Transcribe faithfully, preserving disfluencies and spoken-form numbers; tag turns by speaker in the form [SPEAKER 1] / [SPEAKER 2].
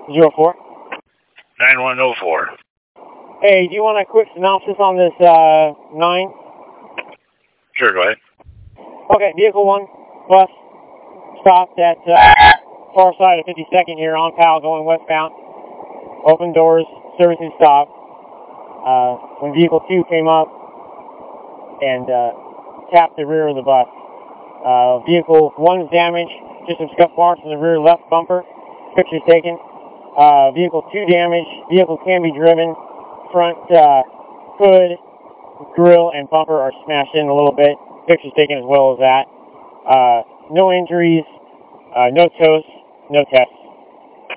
[SPEAKER 1] zero four.
[SPEAKER 2] nine one zero four.
[SPEAKER 1] Hey, do you want a quick synopsis on this uh, nine?
[SPEAKER 2] Sure, go ahead.
[SPEAKER 1] Okay, vehicle one, bus, stopped at uh, far side of fifty-second here on Powell going westbound. Open doors, servicing stop. Uh, when vehicle two came up and uh, tapped the rear of the bus. Uh, vehicle one is damaged, just some scuff marks in the rear left bumper. Pictures taken. Uh, vehicle two damaged. Vehicle can be driven. Front uh, hood, grill, and bumper are smashed in a little bit. Pictures taken as well as that. Uh, no injuries, uh, no tows, no tests.